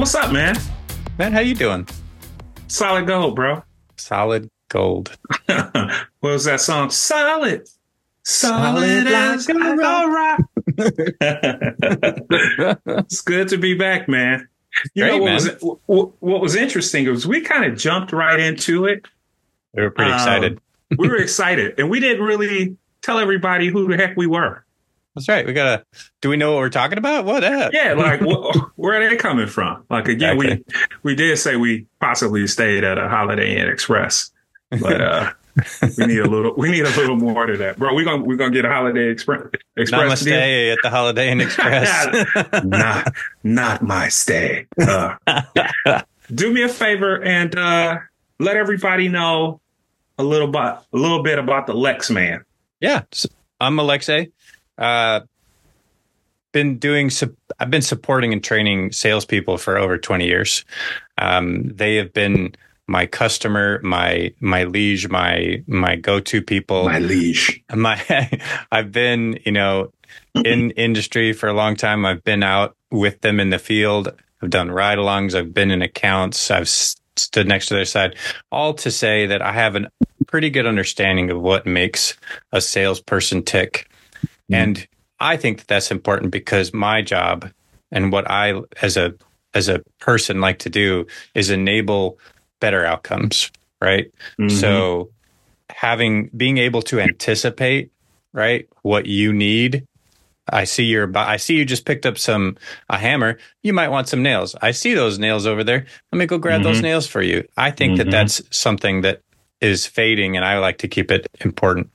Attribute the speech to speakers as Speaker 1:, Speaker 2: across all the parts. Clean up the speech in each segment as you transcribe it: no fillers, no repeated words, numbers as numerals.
Speaker 1: what's up, man?
Speaker 2: Man, how you doing?
Speaker 1: Solid gold, bro.
Speaker 2: Solid gold.
Speaker 1: What was that song? Solid.
Speaker 2: Solid
Speaker 1: Solid as
Speaker 2: like a
Speaker 1: a rock. It's good to be back, man. You know
Speaker 2: Great,
Speaker 1: what
Speaker 2: man.
Speaker 1: what was interesting was we kind of jumped right into it.
Speaker 2: We were pretty excited.
Speaker 1: We were excited, and we didn't really tell everybody who the heck we were.
Speaker 2: That's right. Do we know what we're talking about? What up?
Speaker 1: Yeah, like where are they coming from? Like again,
Speaker 2: Exactly.
Speaker 1: we did say we possibly stayed at a Holiday Inn Express, but we need a little more to that, bro. We're gonna get a Holiday Express
Speaker 2: Namaste at the Holiday Inn Express.
Speaker 1: not my stay. Do me a favor and let everybody know a little bit about the Lex Man.
Speaker 2: Yeah. I'm Alexei. I've been supporting and training salespeople for over 20 years. They have been my customer, my liege, my go-to people.
Speaker 1: My liege.
Speaker 2: I've been, in industry for a long time. I've been out with them in the field. I've done ride-alongs. I've been in accounts. I've stood next to their side, all to say that I have a pretty good understanding of what makes a salesperson tick. And I think that that's important because my job and what I, as a person, like to do is enable better outcomes, right? Mm-hmm. So being able to anticipate, right, what you need. I see you just picked up a hammer. You might want some nails. I see those nails over there. Let me go grab those nails for you. I think that that's something that is fading, and I like to keep it important.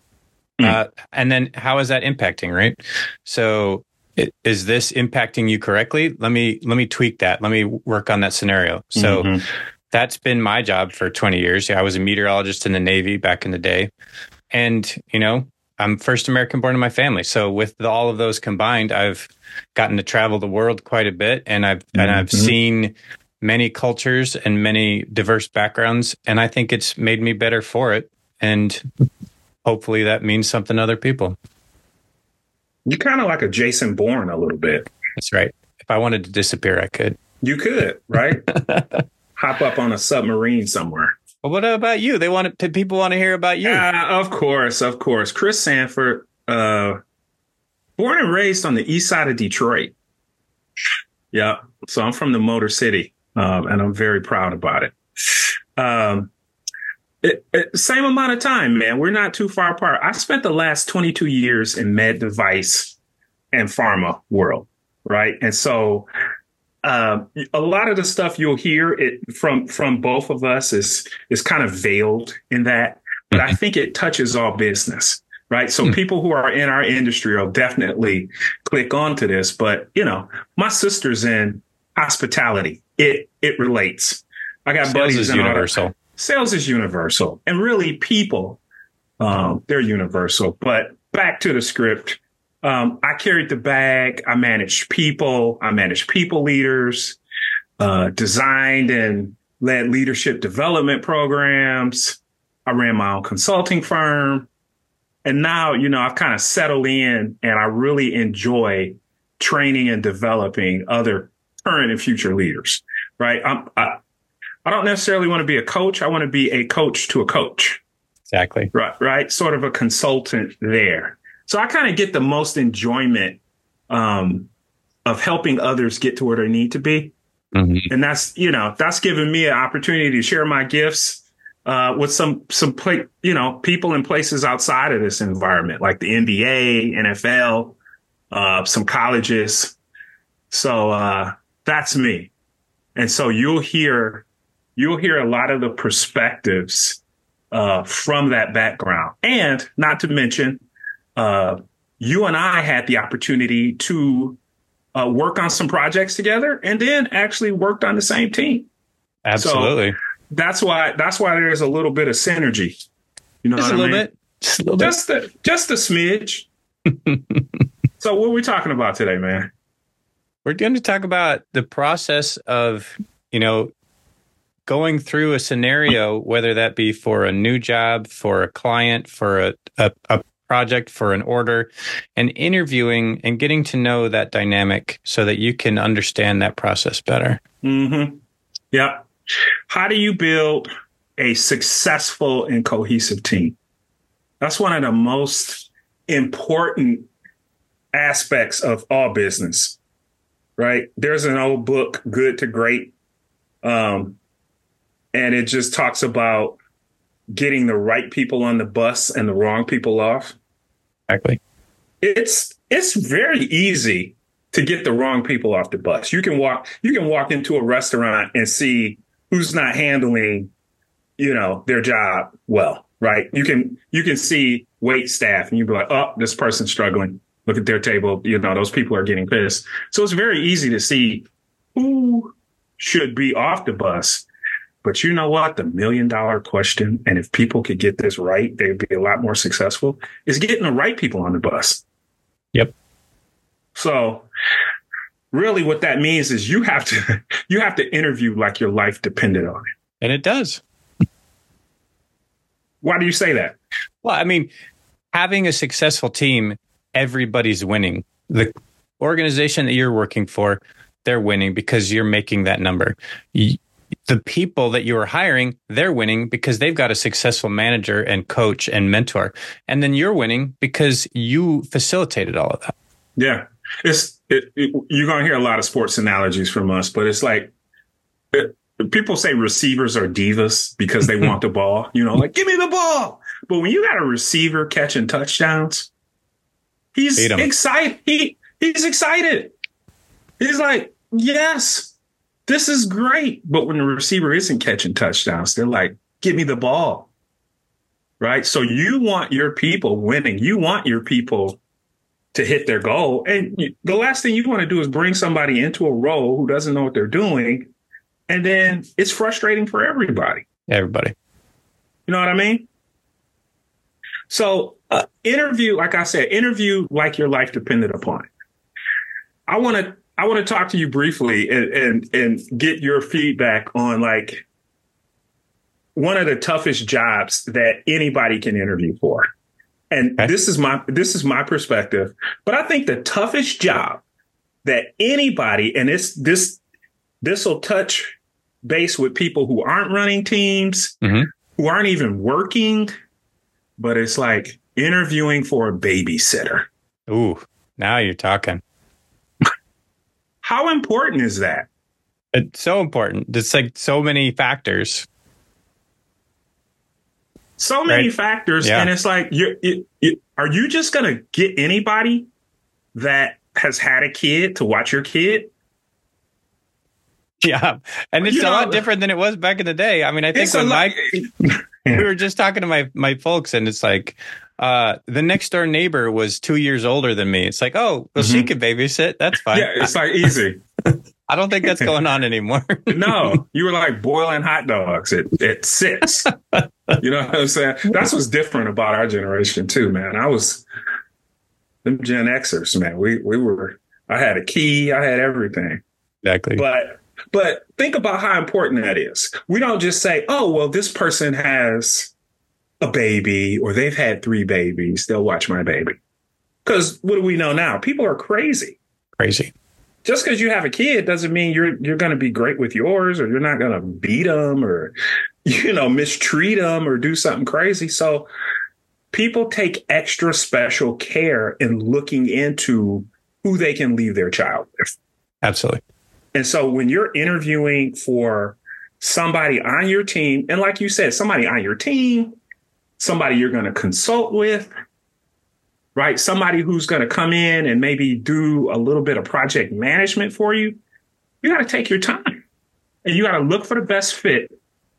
Speaker 2: And then how is that impacting, right? So is this impacting you correctly? Let me tweak that. Let me work on that scenario. So that's been my job for 20 years. I was a meteorologist in the Navy back in the day. And, I'm first American born in my family. So with all of those combined, I've gotten to travel the world quite a bit. And I've seen many cultures and many diverse backgrounds. And I think it's made me better for it. And hopefully that means something to other people.
Speaker 1: You're kind of like a Jason Bourne a little bit.
Speaker 2: That's right. If I wanted to disappear, I could.
Speaker 1: You could, right? Hop up on a submarine somewhere.
Speaker 2: Well, what about you? People want to hear about you.
Speaker 1: Of course. Chris Sanford, born and raised on the east side of Detroit. Yeah. So I'm from the Motor City, and I'm very proud about it. Same amount of time, man. We're not too far apart. I spent the last 22 years in med device and pharma world, right? And so a lot of the stuff you'll hear from both of us is kind of veiled in that, but I think it touches all business, right? So people who are in our industry will definitely click onto this. But my sister's in hospitality. It relates. I got buddies
Speaker 2: is universal.
Speaker 1: Sales is universal, and really people, they're universal. But back to the script. I carried the bag. I managed people. I managed people leaders, designed and led leadership development programs. I ran my own consulting firm. And now, I've kind of settled in and I really enjoy training and developing other current and future leaders, right? I don't necessarily want to be a coach. I want to be a coach to a coach.
Speaker 2: Exactly.
Speaker 1: Right. Sort of a consultant there. So I kind of get the most enjoyment of helping others get to where they need to be. Mm-hmm. And that's given me an opportunity to share my gifts with some people in places outside of this environment, like the NBA, NFL, some colleges. So that's me. And so you'll hear a lot of the perspectives from that background. And not to mention, you and I had the opportunity to work on some projects together and then actually worked on the same team.
Speaker 2: Absolutely.
Speaker 1: So that's why there's a little bit of synergy. You know
Speaker 2: just
Speaker 1: what
Speaker 2: a
Speaker 1: I
Speaker 2: little
Speaker 1: mean?
Speaker 2: bit. Just a little bit.
Speaker 1: Just a smidge. So what are we talking about today, man?
Speaker 2: We're going to talk about the process of, going through a scenario, whether that be for a new job, for a client, for a project, for an order, and interviewing and getting to know that dynamic so that you can understand that process better.
Speaker 1: Mm-hmm. Yeah. How do you build a successful and cohesive team? That's one of the most important aspects of all business, right? There's an old book, Good to Great, and it just talks about getting the right people on the bus and the wrong people off.
Speaker 2: Exactly.
Speaker 1: It's very easy to get the wrong people off the bus. You can walk into a restaurant and see who's not handling, their job well, right? You can see wait staff and you'd be like, oh, this person's struggling. Look at their table. Those people are getting pissed. So it's very easy to see who should be off the bus. But you know what? The $1 million question, and if people could get this right, they'd be a lot more successful, is getting the right people on the bus.
Speaker 2: Yep.
Speaker 1: So really what that means is you have to interview like your life depended on it.
Speaker 2: And it does.
Speaker 1: Why do you say that?
Speaker 2: Well, I mean, having a successful team, everybody's winning. The organization that you're working for, they're winning because you're making that number. The people that you are hiring, they're winning because they've got a successful manager and coach and mentor. And then you're winning because you facilitated all of that.
Speaker 1: Yeah. You're going to hear a lot of sports analogies from us, but it's like people say receivers are divas because they want the ball, like, give me the ball. But when you got a receiver catching touchdowns, he's excited. He's excited. He's like, yes, this is great. But when the receiver isn't catching touchdowns, they're like, give me the ball. Right. So you want your people winning. You want your people to hit their goal. And the last thing you want to do is bring somebody into a role who doesn't know what they're doing. And then it's frustrating for everybody.
Speaker 2: Everybody.
Speaker 1: You know what I mean? So interview, like I said, interview like your life depended upon it. I want to talk to you briefly and get your feedback on like one of the toughest jobs that anybody can interview for. And okay. This is my perspective, but I think the toughest job that anybody, and this will touch base with people who aren't running teams, who aren't even working, but it's like interviewing for a babysitter.
Speaker 2: Ooh, now you're talking.
Speaker 1: How important is that?
Speaker 2: It's so important. It's like so many factors.
Speaker 1: So many factors. Yeah. And it's like, are you just going to get anybody that has had a kid to watch your kid?
Speaker 2: Yeah. And it's a lot different than it was back in the day. I mean, I think when we were just talking to my folks, and it's like, the next door neighbor was 2 years older than me. It's like, oh, well, she could babysit. That's fine.
Speaker 1: Yeah, it's like easy.
Speaker 2: I don't think that's going on anymore.
Speaker 1: No, you were like boiling hot dogs at 6. You know what I'm saying? That's what's different about our generation too, man. Them Gen Xers, man. I had a key, I had everything.
Speaker 2: Exactly.
Speaker 1: But think about how important that is. We don't just say, oh, well, this person has a baby or they've had 3 babies. They'll watch my baby. Because what do we know now? People are crazy.
Speaker 2: Crazy.
Speaker 1: Just because you have a kid doesn't mean you're going to be great with yours, or you're not going to beat them or, mistreat them or do something crazy. So people take extra special care in looking into who they can leave their child with.
Speaker 2: Absolutely.
Speaker 1: And so when you're interviewing for somebody on your team, and like you said, somebody on your team, somebody you're going to consult with, right? Somebody who's going to come in and maybe do a little bit of project management for you. You got to take your time and you got to look for the best fit,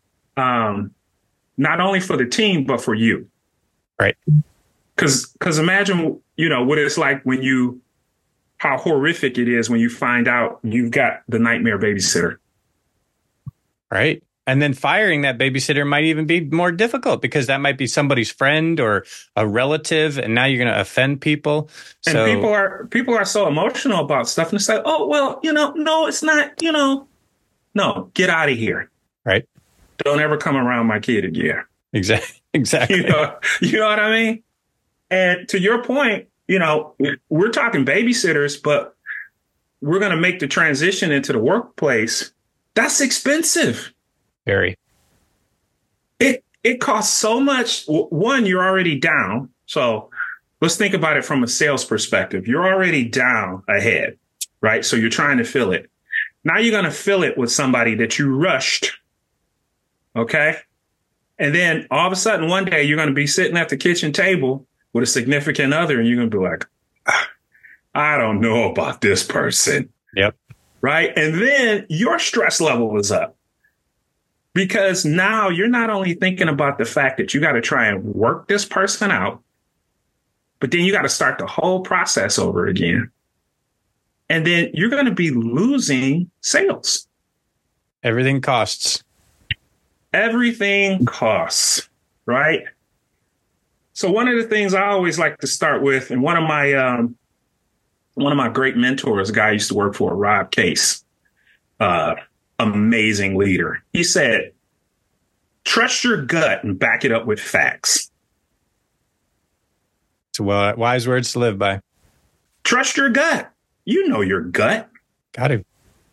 Speaker 1: not only for the team, but for you.
Speaker 2: Right.
Speaker 1: Because imagine, what it's like how horrific it is when you find out you've got the nightmare babysitter.
Speaker 2: Right. And then firing that babysitter might even be more difficult because that might be somebody's friend or a relative, and now you're going to offend people.
Speaker 1: So, and people are so emotional about stuff, and it's like, oh, well, no, it's not, no, get out of here.
Speaker 2: Right.
Speaker 1: Don't ever come around my kid again.
Speaker 2: Exactly.
Speaker 1: You know what I mean? And to your point, we're talking babysitters, but we're going to make the transition into the workplace. That's expensive.
Speaker 2: Very.
Speaker 1: It costs so much. One, you're already down. So let's think about it from a sales perspective. You're already down ahead, right? So you're trying to fill it. Now you're going to fill it with somebody that you rushed. Okay. And then all of a sudden, one day you're going to be sitting at the kitchen table with a significant other and you're going to be like, I don't know about this person.
Speaker 2: Yep.
Speaker 1: Right. And then your stress level is up because now you're not only thinking about the fact that you got to try and work this person out, but then you got to start the whole process over again. And then you're going to be losing sales.
Speaker 2: Everything costs.
Speaker 1: Everything costs, right? So one of the things I always like to start with, and one of my great mentors, a guy I used to work for, Rob Case, amazing leader. He said, trust your gut and back it up with facts.
Speaker 2: It's wise words to live by.
Speaker 1: Trust your gut. You know your gut.
Speaker 2: Got to.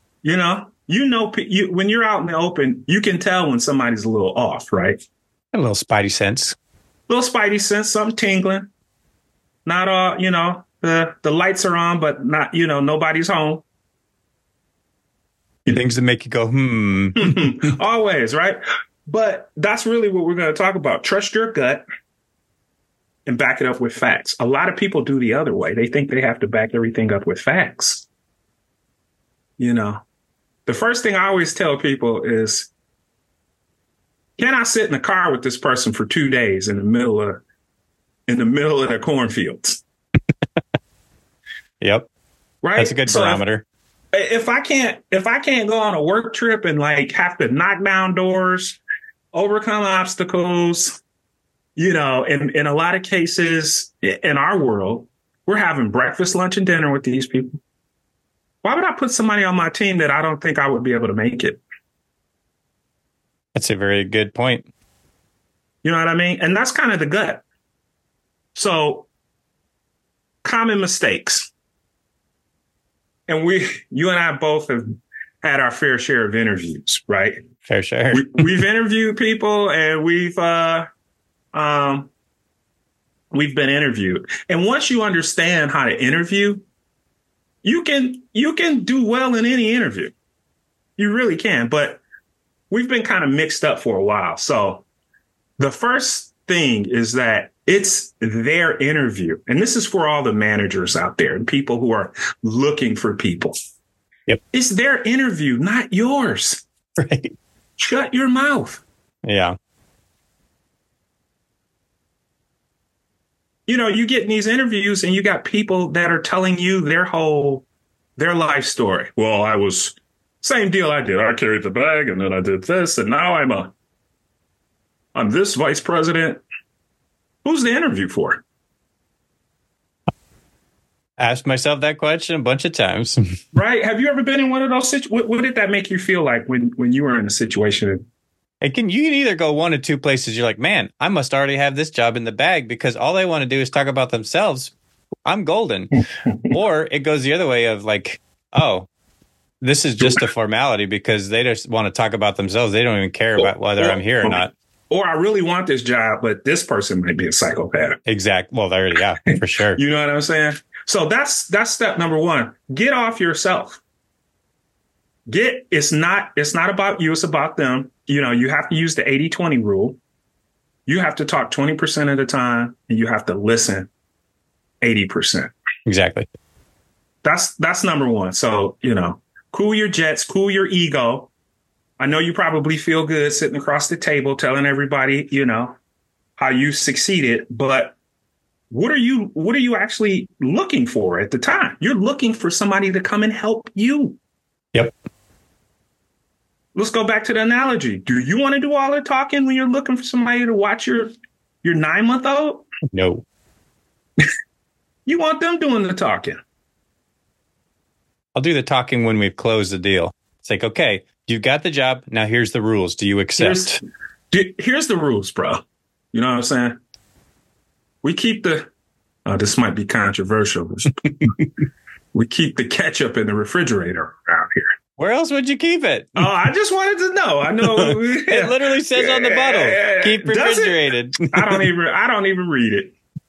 Speaker 1: When you're out in the open, you can tell when somebody's a little off, right?
Speaker 2: A little spidey sense.
Speaker 1: Something tingling. Not all, the lights are on, but not, nobody's home.
Speaker 2: Things that make you go,
Speaker 1: Always, right? But that's really what we're going to talk about. Trust your gut and back it up with facts. A lot of people do the other way. They think they have to back everything up with facts. The first thing I always tell people is, can I sit in the car with this person for 2 days in the middle of the cornfields?
Speaker 2: Yep.
Speaker 1: Right.
Speaker 2: That's a good barometer.
Speaker 1: If I can't go on a work trip and have to knock down doors, overcome obstacles, in a lot of cases in our world, we're having breakfast, lunch, and dinner with these people. Why would I put somebody on my team that I don't think I would be able to make it?
Speaker 2: That's a very good point.
Speaker 1: You know what I mean? And that's kind of the gut. So, common mistakes. And you and I both have had our fair share of interviews, right?
Speaker 2: Fair share.
Speaker 1: We've interviewed people and we've been interviewed. And once you understand how to interview, you can do well in any interview. You really can. But we've been kind of mixed up for a while. So the first thing is that it's their interview. And this is for all the managers out there and people who are looking for people.
Speaker 2: Yep.
Speaker 1: It's their interview, not yours.
Speaker 2: Right.
Speaker 1: Shut your mouth.
Speaker 2: Yeah.
Speaker 1: You get in these interviews and you got people that are telling you their life story. Well, same deal I did. I carried the bag and then I did this and now I'm this vice president. Who's the interview for?
Speaker 2: Asked myself that question a bunch of times.
Speaker 1: Right? Have you ever been in one of those situations? What did that make you feel like when you were in a situation?
Speaker 2: You can either go one of two places. You're like, man, I must already have this job in the bag because all they want to do is talk about themselves. I'm golden. Or it goes the other way of like, oh, this is just a formality because they just want to talk about themselves. They don't even care about whether I'm here or not.
Speaker 1: Or I really want this job, but this person might be a psychopath.
Speaker 2: Exactly. Well, yeah, for sure.
Speaker 1: You know what I'm saying? So that's step number one. Get off yourself. It's not about you. It's about them. You have to use the 80-20 rule. You have to talk 20% of the time and you have to listen 80%.
Speaker 2: Exactly.
Speaker 1: That's number one. So, cool your jets, cool your ego. I know you probably feel good sitting across the table telling everybody, how you succeeded, but what are you actually looking for at the time? You're looking for somebody to come and help you.
Speaker 2: Yep.
Speaker 1: Let's go back to the analogy. Do you want to do all the talking when you're looking for somebody to watch your 9-month-old?
Speaker 2: No.
Speaker 1: You want them doing the talking.
Speaker 2: I'll do the talking when we've closed the deal. It's like, okay, you've got the job. Now here's the rules. Do you accept?
Speaker 1: Here's the rules, bro. You know what I'm saying? We keep the This might be controversial. We keep the ketchup in the refrigerator around here.
Speaker 2: Where else would you keep it?
Speaker 1: Oh, I just wanted to know. I know
Speaker 2: it literally says on the bottle, keep refrigerated.
Speaker 1: I don't even read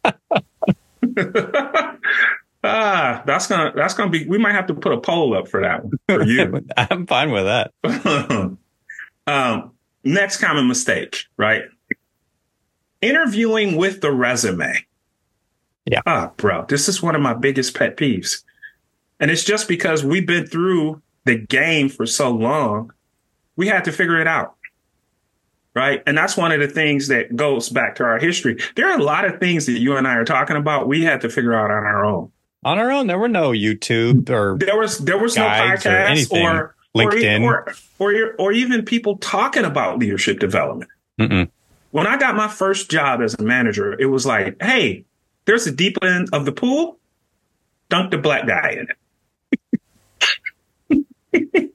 Speaker 1: it. That's gonna be. We might have to put a poll up for that one for you.
Speaker 2: I'm fine with that.
Speaker 1: Next common mistake, right? Interviewing with the resume.
Speaker 2: Yeah.
Speaker 1: Bro, this is one of my biggest pet peeves, and it's just because we've been through the game for so long, we had to figure it out. Right. And that's one of the things that goes back to our history. There are a lot of things that you and I are talking about we had to figure out on our own.
Speaker 2: On our own, there were no YouTube or
Speaker 1: there was no podcast or
Speaker 2: LinkedIn
Speaker 1: or even people talking about leadership development.
Speaker 2: Mm-mm.
Speaker 1: When I got my first job as a manager, it was like, hey, there's a deep end of the pool. Dunk the black guy in it.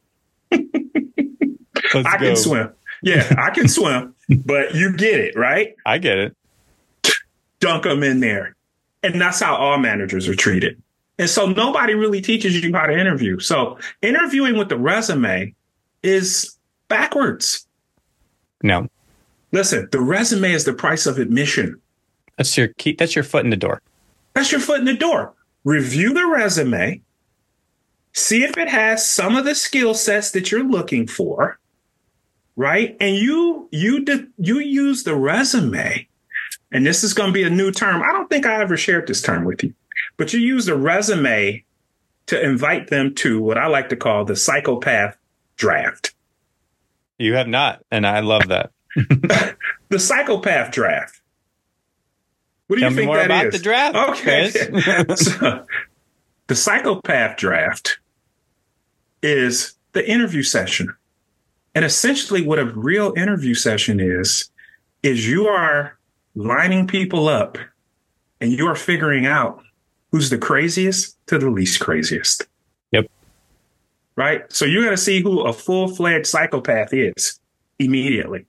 Speaker 1: I can swim. Yeah, I can swim, but you get it, right?
Speaker 2: I get it.
Speaker 1: Dunk them in there. And that's how all managers are treated. And so nobody really teaches you how to interview. So interviewing with the resume is backwards.
Speaker 2: No.
Speaker 1: Listen, the resume is the price of admission.
Speaker 2: That's your key. That's your foot in the door.
Speaker 1: That's your foot in the door. Review the resume. See if it has some of the skill sets that you're looking for. Right. And you use the resume. And this is going to be a new term. I don't think I ever shared this term with you, but you use the resume to invite them to what I like to call the psychopath draft.
Speaker 2: You have not. And I love that.
Speaker 1: The psychopath draft. What do you think that is? Tell me more about
Speaker 2: the draft.
Speaker 1: Okay. So, the psychopath draft is the interview session. And essentially what a real interview session is you are lining people up and you are figuring out who's the craziest to the least craziest.
Speaker 2: Yep.
Speaker 1: Right. So you're going to see who a full-fledged psychopath is immediately.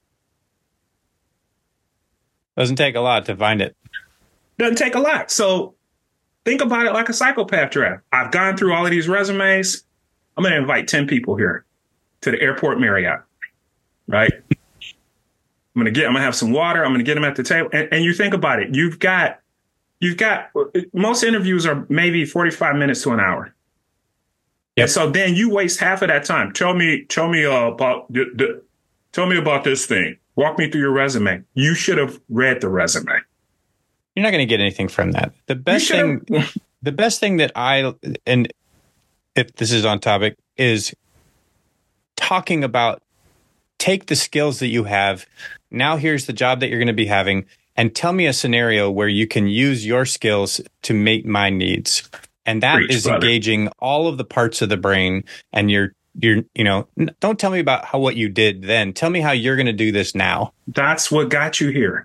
Speaker 2: Doesn't take a lot to find it.
Speaker 1: Doesn't take a lot. So think about it like a psychopath draft. I've gone through all of these resumes. I'm going to invite 10 people here to the airport Marriott. Right. I'm going to have some water. I'm going to get them at the table. And you think about it. You've got most interviews are maybe 45 minutes to an hour. Yep. And so then you waste half of that time. Tell me about this thing. Walk me through your resume. You should have read the resume.
Speaker 2: You're not going to get anything from that. The best thing that and if this is on topic, is talking about take the skills that you have. Now here's the job that you're going to be having, and tell me a scenario where you can use your skills to meet my needs. And that is brother. Engaging all of the parts of the brain. And you're, don't tell me about what you did then. Tell me how you're going to do this now. That's what got you here.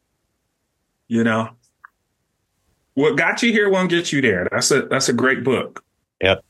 Speaker 2: What got you here won't get you there. That's a great book. Yep.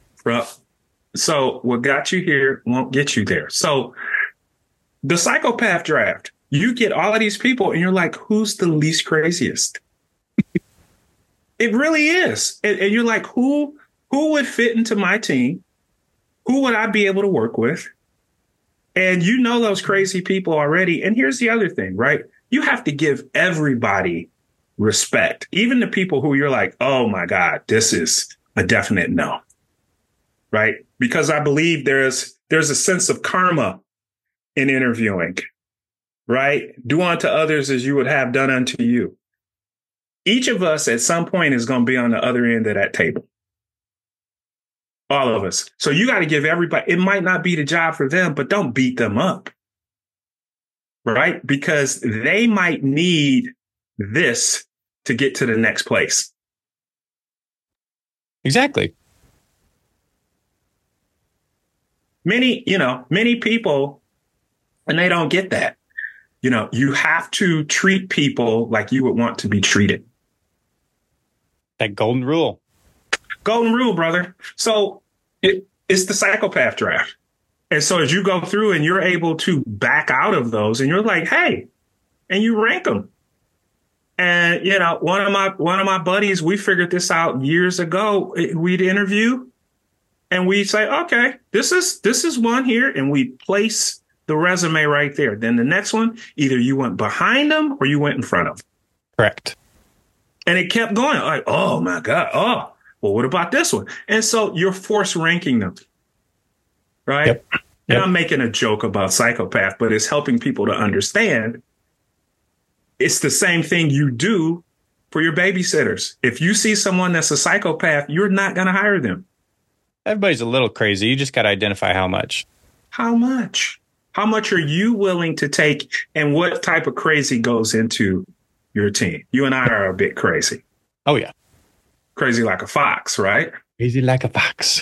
Speaker 1: So what got you here won't get you there. So the psychopath draft, you get all of these people and you're like, who's the least craziest? It really is. And you're like, who would fit into my team? Who would I be able to work with? And you know those crazy people already. And here's the other thing, right? You have to give everybody respect, even the people who you're like, oh, my God, this is a definite no. Right. Because I believe there's a sense of karma in interviewing. Right. Do unto others as you would have done unto you. Each of us at some point is going to be on the other end of that table. All of us. So you got to give everybody. It might not be the job for them, but don't beat them up. Right. Because they might need this to get to the next place.
Speaker 2: Exactly.
Speaker 1: Many people, and they don't get that. You have to treat people like you would want to be treated.
Speaker 2: That golden rule.
Speaker 1: Golden rule, brother. So it's the psychopath draft. And so as you go through and you're able to back out of those and you're like, hey, and you rank them. And one of my buddies, we figured this out years ago. We'd interview and we'd say, okay, this is one here, and we place the resume right there. Then the next one, either you went behind them or you went in front of them.
Speaker 2: Correct.
Speaker 1: And it kept going. Like, oh my God. Oh, well, what about this one? And so you're force ranking them. Right.
Speaker 2: Yep.
Speaker 1: And I'm making a joke about psychopath, but it's helping people to understand it's the same thing you do for your babysitters. If you see someone that's a psychopath, you're not going to hire them.
Speaker 2: Everybody's a little crazy. You just got to identify how much.
Speaker 1: How much? How much are you willing to take, and what type of crazy goes into your team? You and I are a bit crazy.
Speaker 2: Oh, yeah.
Speaker 1: Crazy like a fox, right?
Speaker 2: Crazy like a fox.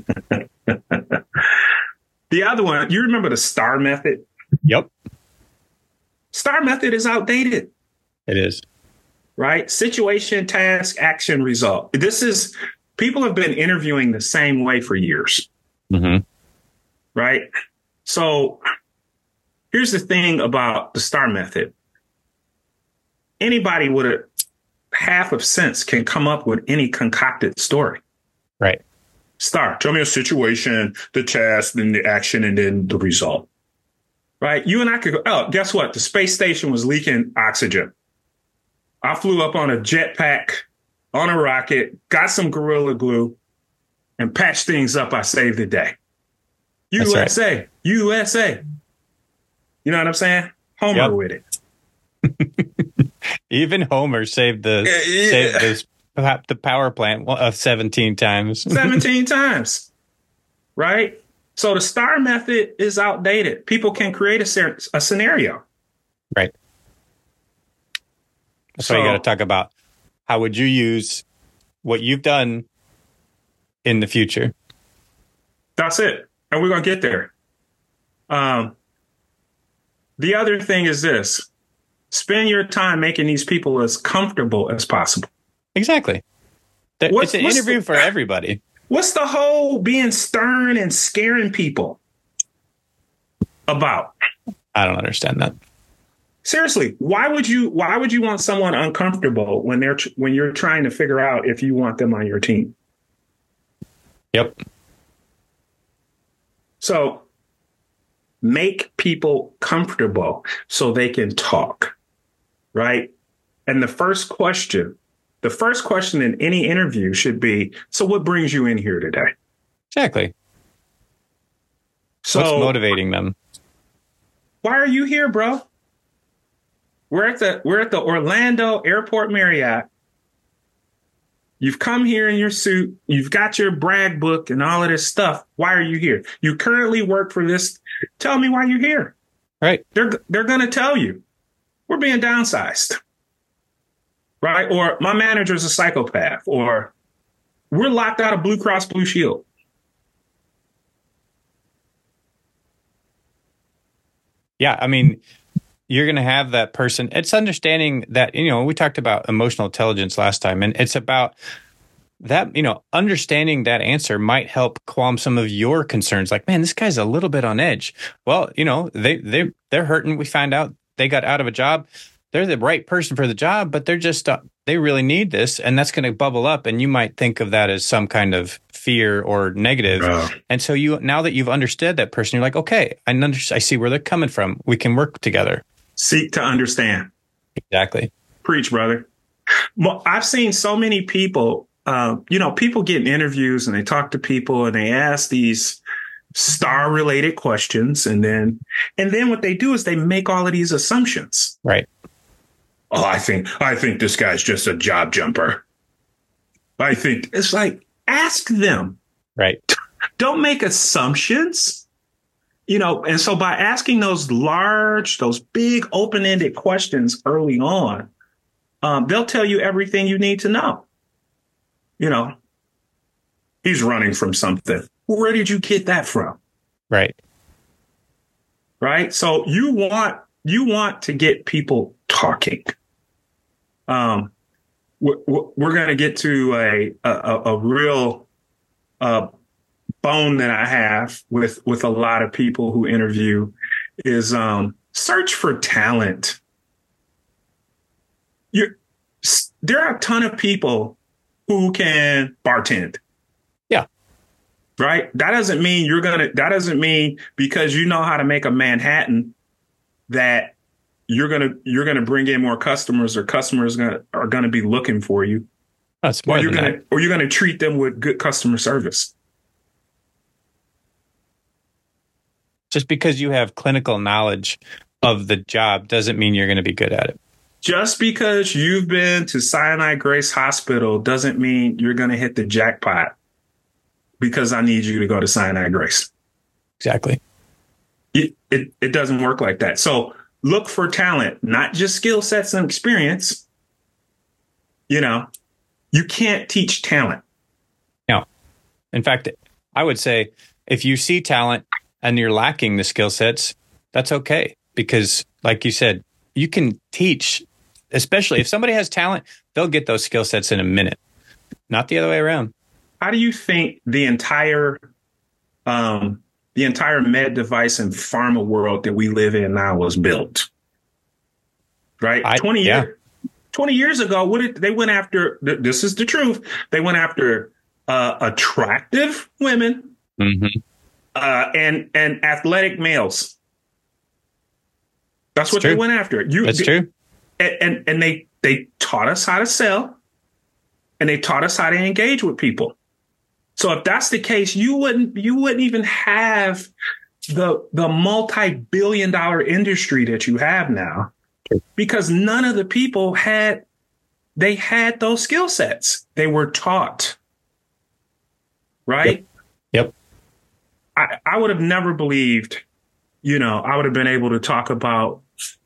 Speaker 1: The other one, you remember the STAR method?
Speaker 2: Yep.
Speaker 1: STAR method is outdated.
Speaker 2: It is.
Speaker 1: Right? Situation, task, action, result. People have been interviewing the same way for years.
Speaker 2: Mm-hmm.
Speaker 1: Right? So here's the thing about the STAR method. Anybody with a half of sense can come up with any concocted story.
Speaker 2: Right.
Speaker 1: STAR, tell me a situation, the task, then the action, and then the result. Right? You and I could go, oh, guess what? The space station was leaking oxygen. I flew up on a jetpack, on a rocket, got some Gorilla Glue, and patched things up. I saved the day. USA, right. USA. You know what I'm saying? Homer with it.
Speaker 2: Even Homer saved the power plant 17 times.
Speaker 1: 17 times. Right? So the STAR method is outdated. People can create a scenario.
Speaker 2: Right. So you got to talk about how would you use what you've done in the future.
Speaker 1: That's it. And we're going to get there. The other thing is this. Spend your time making these people as comfortable as possible.
Speaker 2: Exactly. It's an interview for everybody.
Speaker 1: What's the whole being stern and scaring people about?
Speaker 2: I don't understand that.
Speaker 1: Seriously, why would you want someone uncomfortable when you're trying to figure out if you want them on your team?
Speaker 2: Yep. So
Speaker 1: make people comfortable so they can talk, right? And the first question in any interview should be, so what brings you in here today?
Speaker 2: Exactly.
Speaker 1: So
Speaker 2: what's motivating them?
Speaker 1: Why are you here, bro? We're at the Orlando Airport Marriott. You've come here in your suit. You've got your brag book and all of this stuff. Why are you here? You currently work for this. Tell me why you're here.
Speaker 2: Right.
Speaker 1: They're going to tell you. We're being downsized. Right? Or my manager's a psychopath. Or we're locked out of Blue Cross Blue Shield.
Speaker 2: Yeah, I mean, you're going to have that person. It's understanding that, we talked about emotional intelligence last time, and it's about that, understanding that answer might help calm some of your concerns. Like, man, this guy's a little bit on edge. Well, they're hurting. We find out they got out of a job. They're the right person for the job, but they're just, they really need this. And that's going to bubble up. And you might think of that as some kind of fear or negative. And so now that you've understood that person, you're like, okay, I see where they're coming from. We can work together.
Speaker 1: Seek to understand.
Speaker 2: Exactly.
Speaker 1: Preach, brother. Well, I've seen so many people, people get in interviews and they talk to people and they ask these STAR related questions. And then what they do is they make all of these assumptions.
Speaker 2: Right.
Speaker 1: Oh, I think this guy's just a job jumper. I think it's like, ask them.
Speaker 2: Right.
Speaker 1: Don't make assumptions. And so by asking those big open-ended questions early on, they'll tell you everything you need to know. He's running from something. Where did you get that from?
Speaker 2: Right.
Speaker 1: Right. So you want to get people talking. We're going to get to a real bone that I have with a lot of people who interview is search for talent. you're, there are a ton of people who can bartend.
Speaker 2: Yeah.
Speaker 1: Right. That doesn't mean because you know how to make a Manhattan that you're going to bring in more customers, or customers are going to be looking for you.
Speaker 2: That's more than that.
Speaker 1: Or you're going to treat them with good customer service.
Speaker 2: Just because you have clinical knowledge of the job doesn't mean you're going to be good at it.
Speaker 1: Just because you've been to Sinai Grace Hospital doesn't mean you're going to hit the jackpot because I need you to go to Sinai Grace.
Speaker 2: Exactly.
Speaker 1: It doesn't work like that. So look for talent, not just skill sets and experience. You know, you can't teach talent.
Speaker 2: No. In fact, I would say if you see talent and you're lacking the skill sets, that's okay. Because like you said, you can teach, especially if somebody has talent, they'll get those skill sets in a minute, not the other way around.
Speaker 1: How do you think the entire med device and pharma world that we live in now was built? Right? 20 years ago, they went after, this is the truth, they went after attractive women, and athletic males. That's what they went after.
Speaker 2: That's true.
Speaker 1: And they taught us how to sell, and they taught us how to engage with people. So if that's the case, you wouldn't even have the multi-billion-dollar industry that you have now, because none of the people had those skill sets. They were taught. Right?
Speaker 2: Yep.
Speaker 1: I would have never believed, I would have been able to talk about,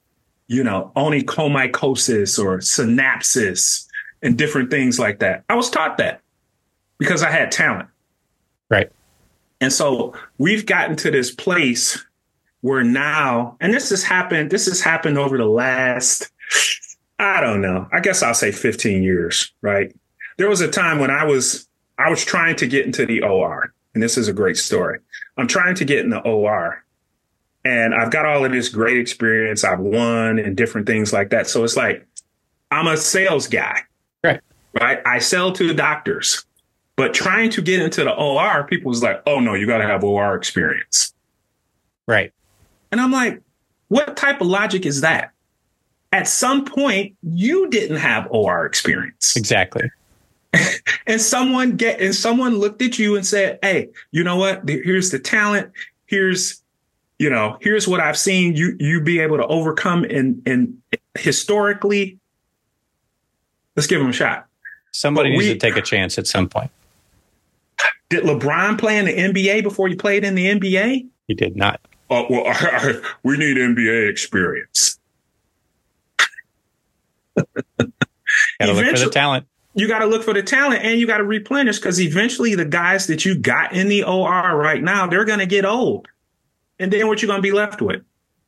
Speaker 1: onychomycosis or synapses and different things like that. I was taught that because I had talent.
Speaker 2: Right.
Speaker 1: And so we've gotten to this place where now, and this has happened over the last, I don't know, I guess I'll say 15 years, right? There was a time when I was trying to get into the OR, and this is a great story. I'm trying to get in the OR, and I've got all of this great experience. I've won and different things like that. So it's like, I'm a sales guy,
Speaker 2: right?
Speaker 1: I sell to the doctors, but trying to get into the OR, people was like, oh no, you got to have OR experience.
Speaker 2: Right.
Speaker 1: And I'm like, what type of logic is that? At some point, you didn't have OR experience.
Speaker 2: Exactly.
Speaker 1: And someone looked at you and said, hey, you know what? Here's the talent. Here's what I've seen you be able to overcome in historically. Let's give him a shot.
Speaker 2: Somebody needs to take a chance at some point.
Speaker 1: Did LeBron play in the NBA before he played in the NBA?
Speaker 2: He did not.
Speaker 1: Oh, well, we need NBA experience.
Speaker 2: Gotta look for the talent.
Speaker 1: You got to look for the talent, and you got to replenish, because eventually the guys that you got in the OR right now, they're going to get old. And then what you going to be left with?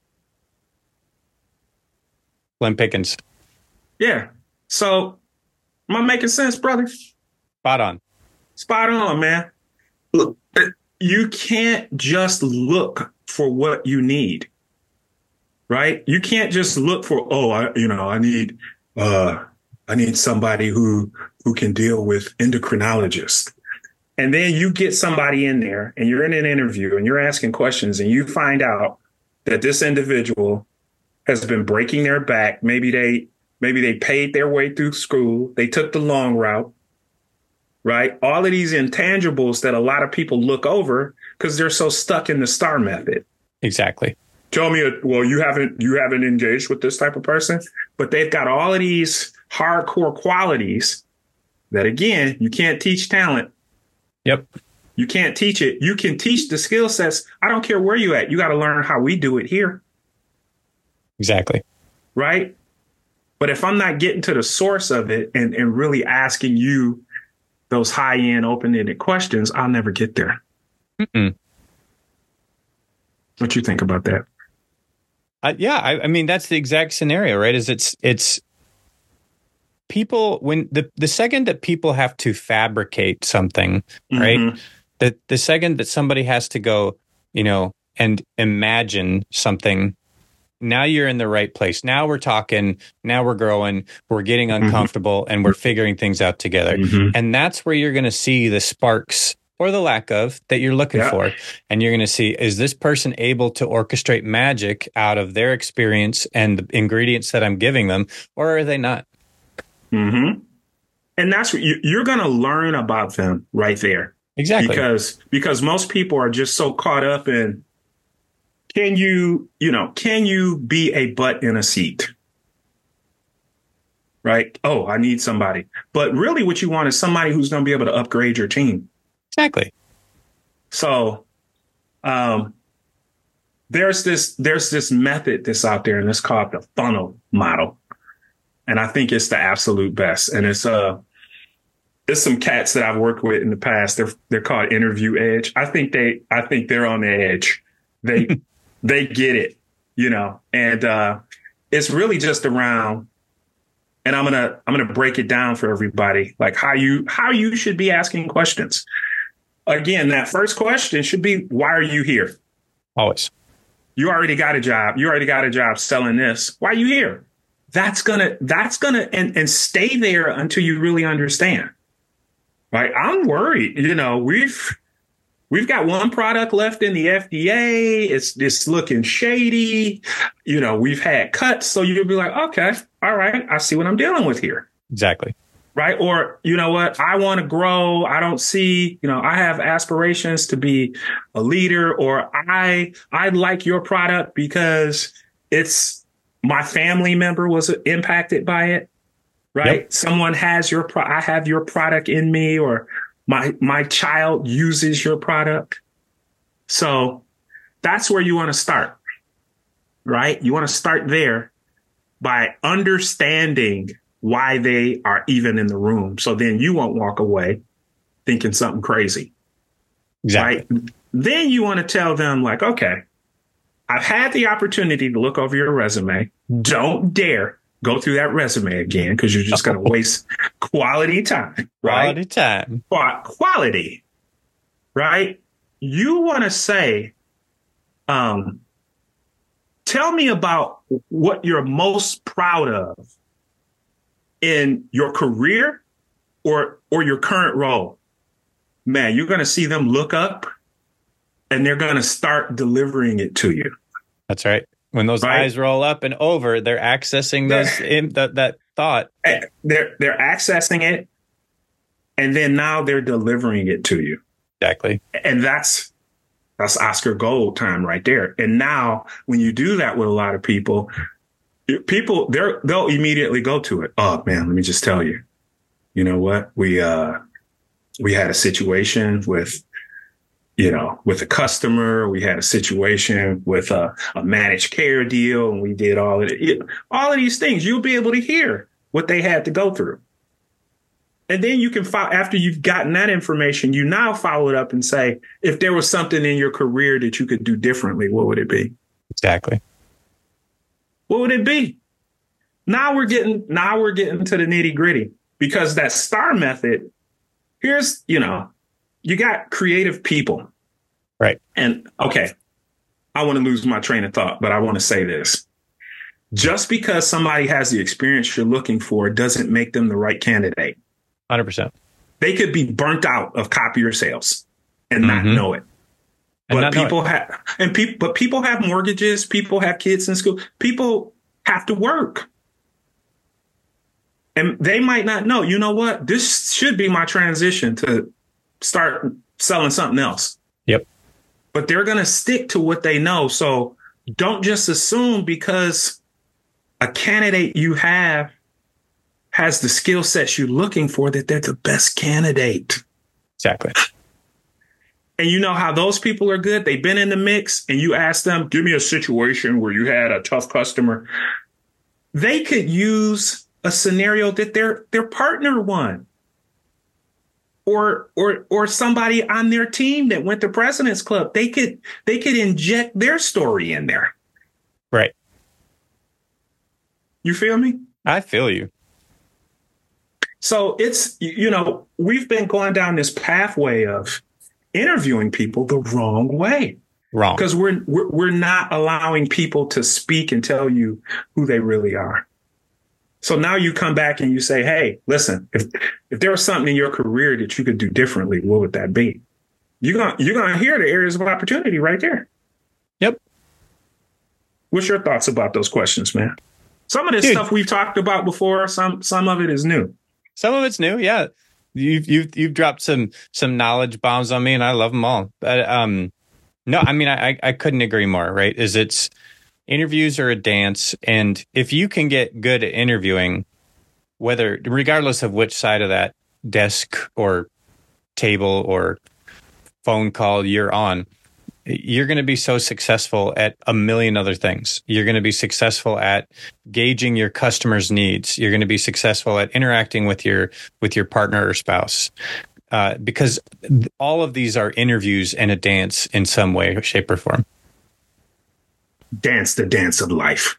Speaker 2: Slim Pickens.
Speaker 1: Yeah. So am I making sense, brother?
Speaker 2: Spot on.
Speaker 1: Spot on, man. Look, you can't just look for what you need, right? You can't just look for, I need somebody who can deal with endocrinologists. And then you get somebody in there and you're in an interview and you're asking questions and you find out that this individual has been breaking their back. Maybe they paid their way through school. They took the long route, right? All of these intangibles that a lot of people look over because they're so stuck in the STAR method.
Speaker 2: Exactly.
Speaker 1: Tell me, you haven't engaged with this type of person, but they've got all of these hardcore qualities that, again, you can't teach talent.
Speaker 2: Yep.
Speaker 1: You can't teach it. You can teach the skill sets. I don't care where you're at. You got to learn how we do it here.
Speaker 2: Exactly.
Speaker 1: Right. But if I'm not getting to the source of it and really asking you those high end open-ended questions, I'll never get there.
Speaker 2: Mm-mm.
Speaker 1: What you think about that?
Speaker 2: I mean, that's the exact scenario, right? It's people, when the second that people have to fabricate something, right? The second that somebody has to go, and imagine something, now you're in the right place. Now we're talking, now we're growing, we're getting uncomfortable, and we're figuring things out together. And that's where you're going to see the sparks or the lack of that you're looking for. And you're going to see, is this person able to orchestrate magic out of their experience and the ingredients that I'm giving them, or are they not?
Speaker 1: And that's what you're going to learn about them right there.
Speaker 2: Exactly.
Speaker 1: Because most people are just so caught up in, can you be a butt in a seat? Right? Oh, I need somebody. But really what you want is somebody who's going to be able to upgrade your team.
Speaker 2: Exactly.
Speaker 1: So there's this method that's out there, and it's called the funnel model. And I think it's the absolute best. And it's some cats that I've worked with in the past. They're called Interview Edge. I think they're on the edge. They get it, and it's really just around, and I'm gonna break it down for everybody, like how you should be asking questions. Again, that first question should be, why are you here?
Speaker 2: Always.
Speaker 1: You already got a job. You already got a job selling this. Why are you here? That's gonna and stay there until you really understand. Right? I'm worried. We've got one product left in the FDA. It's looking shady. We've had cuts. So you'll be like, okay, all right, I see what I'm dealing with here.
Speaker 2: Exactly.
Speaker 1: Right. Or, you know what? I want to grow. I don't see, I have aspirations to be a leader, or I like your product because it's my family member was impacted by it. Right. Yep. Someone has I have your product in me, or my child uses your product. So that's where you want to start. Right. You want to start there by understanding why they are even in the room. So then you won't walk away thinking something crazy.
Speaker 2: Exactly.
Speaker 1: Right? Then you want to tell them, like, okay, I've had the opportunity to look over your resume. Don't dare go through that resume again, because you're just going to waste quality time. Right?
Speaker 2: Quality time.
Speaker 1: Quality. Right? You want to say, tell me about what you're most proud of in your career or your current role. Man, you're going to see them look up and they're going to start delivering it to you.
Speaker 2: That's right. When those eyes roll up and over, they're accessing that thought.
Speaker 1: They're accessing it, and then now they're delivering it to you.
Speaker 2: Exactly.
Speaker 1: And that's Oscar Gold time right there. And now when you do that with a lot of people, they'll immediately go to it. Oh man, let me just tell you, you know what? We had a situation with a customer. We had a situation with a managed care deal, and we did all of these things. You'll be able to hear what they had to go through. And then you can after you've gotten that information, you now follow it up and say, if there was something in your career that you could do differently, what would it be? Exactly. What would it be? Now we're getting to the nitty gritty, because that STAR method, here's, you got creative people. Right. And okay, I want to lose my train of thought, but I want to say this. Just because somebody has the experience you're looking for doesn't make them the right candidate.
Speaker 2: 100%.
Speaker 1: They could be burnt out of copier sales and not know it. But people have mortgages. People have kids in school. People have to work. And they might not know, you know what? This should be my transition to start selling something else. Yep. But they're going to stick to what they know. So don't just assume because a candidate you have has the skill sets you're looking for that they're the best candidate. Exactly. And you know how those people are good? They've been in the mix, and you ask them, give me a situation where you had a tough customer. They could use a scenario that their partner won. Or somebody on their team that went to President's Club. They could inject their story in there. Right. You feel me?
Speaker 2: I feel you.
Speaker 1: So it's, we've been going down this pathway of interviewing people the wrong way.
Speaker 2: Wrong.
Speaker 1: Because we're not allowing people to speak and tell you who they really are. So now you come back and you say, hey, listen, if there was something in your career that you could do differently, what would that be? You're gonna hear the areas of opportunity right there.
Speaker 2: Yep.
Speaker 1: What's your thoughts about those questions, man? Some of this stuff we've talked about before. Some of it is new.
Speaker 2: Some of it's new. Yeah. You've dropped some knowledge bombs on me, and I love them all. But no, I mean, I couldn't agree more. Right? It's interviews are a dance, and if you can get good at interviewing, regardless of which side of that desk or table or phone call you're on, you're going to be so successful at a million other things. You're going to be successful at gauging your customers' needs. You're going to be successful at interacting with your partner or spouse, because all of these are interviews and a dance in some way, shape, or form.
Speaker 1: Dance the dance of life.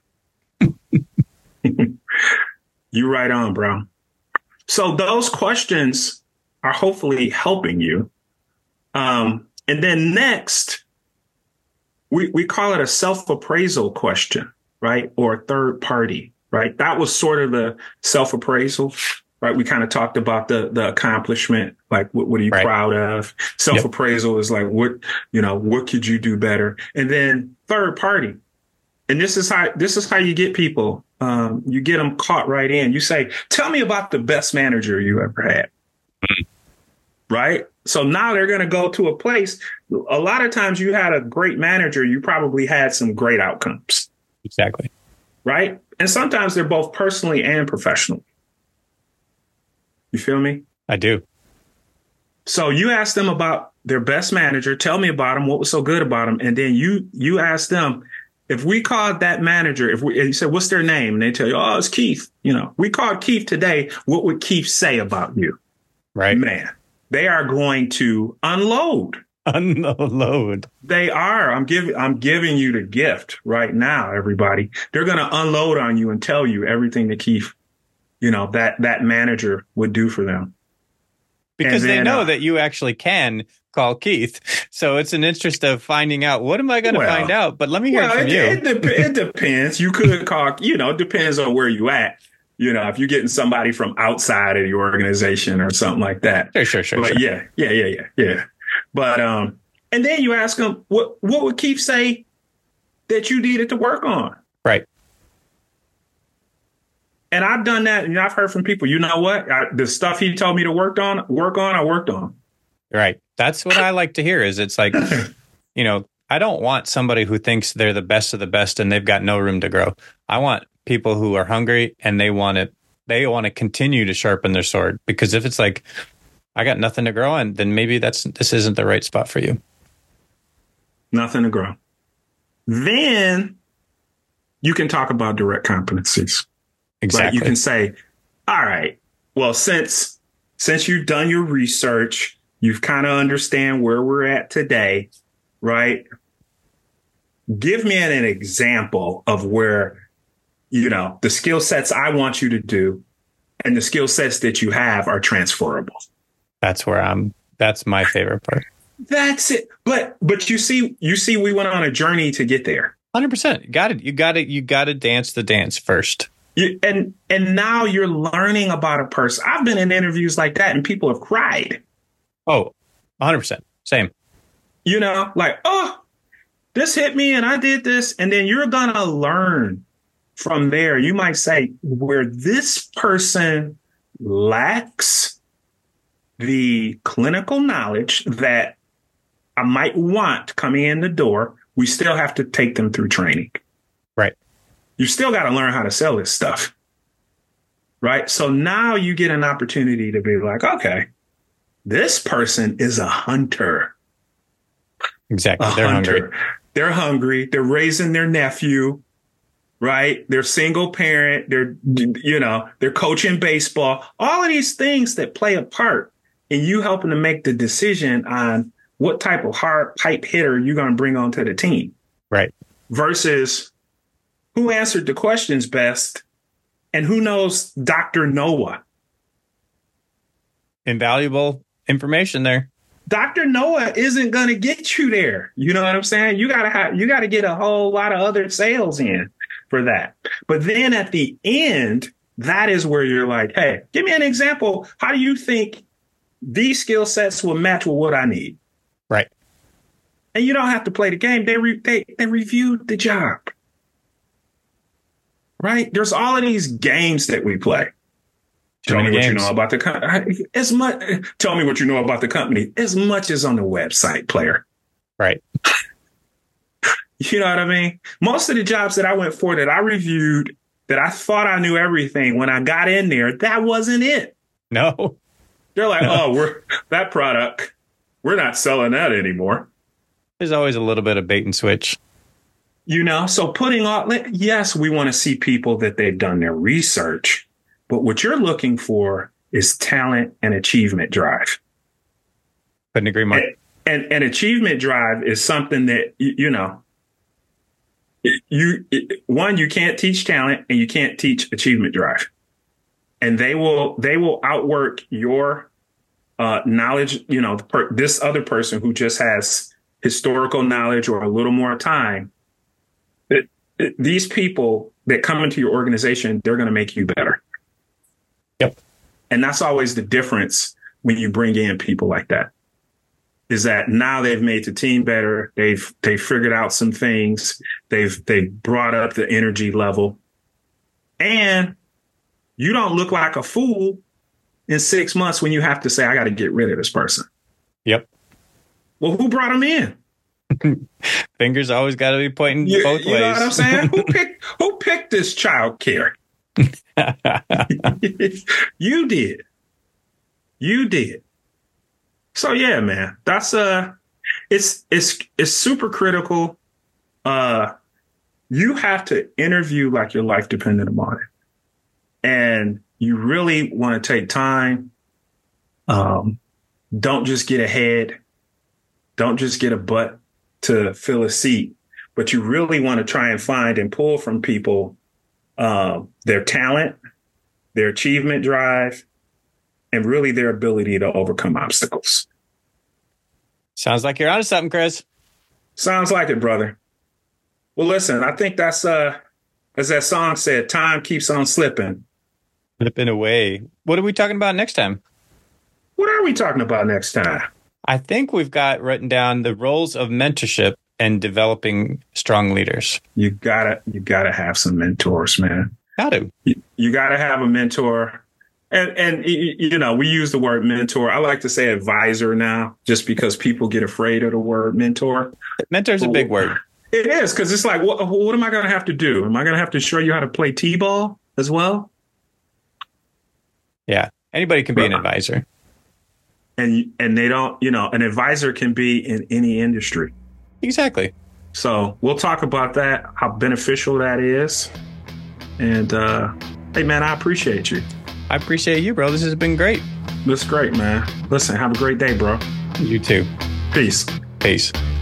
Speaker 1: You're right on, bro. So those questions are hopefully helping you. And then next, we call it a self-appraisal question, right? Or third party, right? That was sort of the self-appraisal, right? We kind of talked about the accomplishment, like what are you proud of? Self-appraisal is like, what could you do better? And then third party. And this is how you get people. You get them caught right in. You say, tell me about the best manager you ever had. Right? So now they're going to go to a place. A lot of times you had a great manager, you probably had some great outcomes.
Speaker 2: Exactly.
Speaker 1: Right? And sometimes they're both personally and professionally. You feel me?
Speaker 2: I do.
Speaker 1: So you ask them about their best manager. Tell me about them. What was so good about them? And then you ask them, if we called that manager, and you said, what's their name? And they tell you, oh, it's Keith. We called Keith today. What would Keith say about you?
Speaker 2: Right.
Speaker 1: Man, they are going to unload.
Speaker 2: Unload.
Speaker 1: They are. I'm giving you the gift right now, everybody. They're going to unload on you and tell you everything that Keith, that manager would do for them.
Speaker 2: Because they know that you actually can call Keith. So it's an interest of finding out, what am I going to find out? But let me hear it from you.
Speaker 1: It depends. You could call, it depends on where you at. If you're getting somebody from outside of the organization or something like that.
Speaker 2: Sure.
Speaker 1: But yeah. But, and then you ask them, what would Keith say that you needed to work on?
Speaker 2: Right.
Speaker 1: And I've done that, and I've heard from people, you know what? The stuff he told me to work on, I worked on.
Speaker 2: Right. That's what I like to hear is it's like, I don't want somebody who thinks they're the best of the best and they've got no room to grow. I want people who are hungry and they want to continue to sharpen their sword, because if it's like, I got nothing to grow on, then maybe this isn't the right spot for you.
Speaker 1: Nothing to grow. Then you can talk about direct competencies.
Speaker 2: Exactly.
Speaker 1: Like you can say, all right, well, since you've done your research, you've kind of understand where we're at today, right? Give me an example of where, the skill sets I want you to do and the skill sets that you have are transferable.
Speaker 2: That's my favorite part. That's
Speaker 1: it. But you see, we went on a journey to get there.
Speaker 2: 100%. You got to dance the dance first.
Speaker 1: And now you're learning about a person. I've been in interviews like that and people have cried.
Speaker 2: Oh, 100%. Same.
Speaker 1: Like, oh, this hit me and I did this. And then you're going to learn from there. You might say where this person lacks the clinical knowledge that I might want coming in the door, we still have to take them through training.
Speaker 2: Right.
Speaker 1: You still got to learn how to sell this stuff. Right. So now you get an opportunity to be like, okay, this person is a hunter.
Speaker 2: Exactly. They're hungry.
Speaker 1: They're hungry. They're raising their nephew. Right. They're single parent. They're coaching baseball. All of these things that play a part in you helping to make the decision on what type of hard pipe hitter you're going to bring onto the team.
Speaker 2: Right.
Speaker 1: Versus who answered the questions best and who knows Dr. Noah.
Speaker 2: Invaluable information there.
Speaker 1: Dr. Noah isn't going to get you there. You know what I'm saying? You got to get a whole lot of other sales in for that. But then at the end, that is where you're like, hey, give me an example. How do you think these skill sets will match with what I need?
Speaker 2: Right.
Speaker 1: And you don't have to play the game. They reviewed the job. Right? There's all of these games that we play. Tell me what you know about the company. Tell me what you know about the company as much as on the website, player.
Speaker 2: Right.
Speaker 1: You know what I mean? Most of the jobs that I went for that I reviewed, that I thought I knew everything, when I got in there, that wasn't it.
Speaker 2: No.
Speaker 1: They're like, that product, we're not selling that anymore.
Speaker 2: There's always a little bit of bait and switch.
Speaker 1: You know, so yes, we want to see people that they've done their research. But what you're looking for is talent and achievement drive.
Speaker 2: Couldn't agree more.
Speaker 1: And achievement drive is something that, you can't teach talent and you can't teach achievement drive. And they will outwork your knowledge, this other person who just has historical knowledge or a little more time. These people that come into your organization, they're going to make you better.
Speaker 2: Yep.
Speaker 1: And that's always the difference when you bring in people like that, is that now they've made the team better. They've figured out some things. They've brought up the energy level, and you don't look like a fool in 6 months when you have to say, I got to get rid of this person.
Speaker 2: Yep.
Speaker 1: Well, who brought him in?
Speaker 2: Fingers always got to be pointing both ways.
Speaker 1: You know what I'm saying? Who picked this child care? You did. So yeah, man, that's it's super critical. You have to interview like your life depended upon it, and you really want to take time. Don't just get ahead. Don't just get a butt to fill a seat, but you really want to try and find and pull from people their talent, their achievement drive, and really their ability to overcome obstacles.
Speaker 2: Sounds like you're onto something, Chris.
Speaker 1: Sounds like it, brother. Well, listen, I think that's, as that song said, time keeps on slipping.
Speaker 2: Slipping away. What are we talking about next time?
Speaker 1: What are we talking about next time?
Speaker 2: I think we've got written down the roles of mentorship and developing strong leaders. You gotta
Speaker 1: have some mentors, man. You gotta have a mentor. And we use the word mentor. I like to say advisor now, just because people get afraid of the word mentor.
Speaker 2: Mentor's a big word.
Speaker 1: It is, because it's like, what am I going to have to do? Am I going to have to show you how to play T-ball as well?
Speaker 2: Yeah. Anybody can be an advisor.
Speaker 1: And they don't, an advisor can be in any industry.
Speaker 2: Exactly.
Speaker 1: So we'll talk about that, how beneficial that is. And, hey, man, I appreciate you.
Speaker 2: I appreciate you, bro. This has been great.
Speaker 1: This is great, man. Listen, have a great day, bro.
Speaker 2: You too.
Speaker 1: Peace.
Speaker 2: Peace.